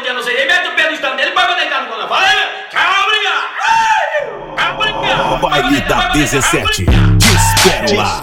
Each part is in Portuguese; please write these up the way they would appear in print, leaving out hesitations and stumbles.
dia, não sei nem, mete o pé no stand dele, vai deitar no colo. Fala aí, tchau, obrigado. Baile da 17, te espero lá.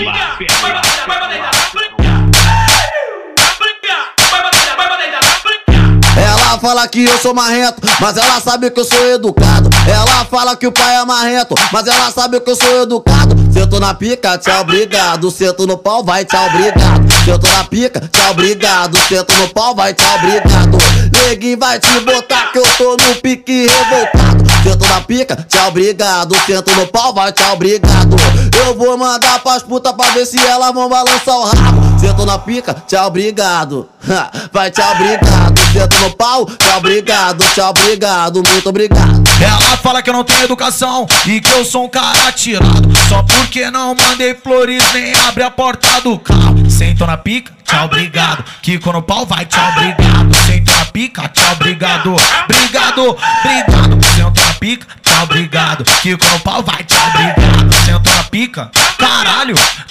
Ela fala que eu sou marrento, mas ela sabe que eu sou educado. Ela fala que o pai é marrento, mas ela sabe que eu sou educado. Sento na pica, tchau, obrigado. Sento no pau, vai, tchau, obrigado. Sento na pica, tchau, obrigado. Sento no pau, vai, tchau, obrigado. Neguinho vai te botar que eu tô no pique revoltado. Sento na pica, tchau, obrigado. Sento no pau, vai, tchau, obrigado. Eu vou mandar pras putas pra ver se elas vão balançar o rabo. Sento na pica, tchau, obrigado. Vai, tchau, obrigado. Sento no pau, tchau, obrigado, muito obrigado. Ela fala que eu não tenho educação e que eu sou um cara tirado, só porque não mandei flores nem abre a porta do carro. Sento na pica, tchau, obrigado. Quico no pau, vai, tchau, obrigado. Sento na pica, tchau, obrigado. Obrigado. Sento na pica, tchau, obrigado. Quico no pau, vai, tchau, obrigado. Sento na pica, caralho.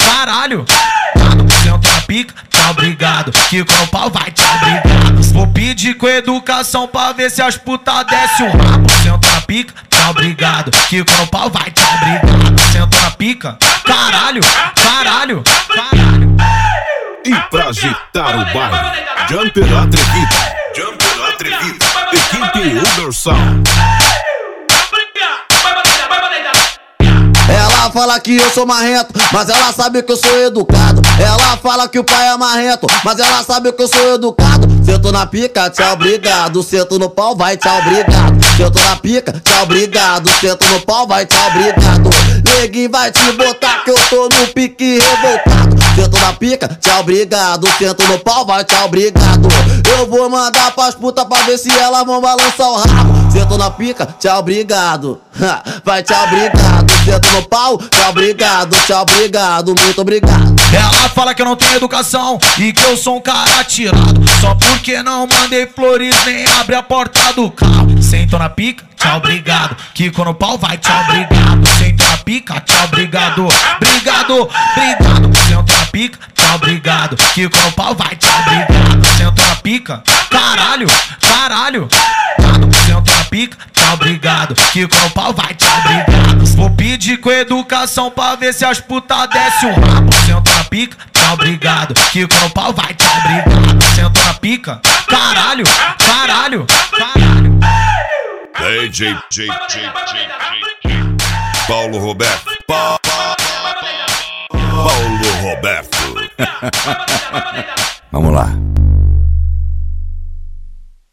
Sento na pica, tchau, obrigado. Quico no pau, vai, tchau, obrigado. Vou pedir com educação pra ver se as putas descem o rabo. Sento na pica, tchau, obrigado. Quico no pau, vai, tchau, obrigado. Sento na pica, caralho. E pra agitar o baile, Jumper Atrevida, equipe Undersound. Ela fala que eu sou marrento, mas ela sabe que eu sou educado. Ela fala que o pai é marrento, mas ela sabe que eu sou educado. Sento na pica, tchau, obrigado. Sento no pau, vai, tchau, obrigado. Sento na pica, tchau, obrigado. Sento no pau, vai, tchau, obrigado. Neguinho vai te botar que eu tô no pique revoltado. Sento na pica, tchau, obrigado. Sento no pau, vai, tchau, obrigado. Eu vou mandar pras putas pra ver se elas vão balançar o rabo. Sento na pica, tchau, obrigado. Vai, tchau, obrigado. Sento no pau, tchau, obrigado, muito obrigado. Ela fala que eu não tenho educação e que eu sou um cara tirado, só porque não mandei flores nem abre a porta do carro. Sento na pica, tchau, obrigado. Quico no pau, vai, tchau, obrigado. Sento na pica, tchau, obrigado. Sento na pica, tchau, obrigado. Quico no pau, vai, tchau, obrigado. Sento na pica, caralho. Sento na pica, tchau, obrigado. Quico no pau, vai, tchau, obrigado. Vou pedir com educação pra ver se as putas descem o rabo. Sento na pica, tchau, obrigado. Quico no pau, vai, tchau, obrigado. Sento na pica, caralho. DJ Paulo Roberto. Vamos lá.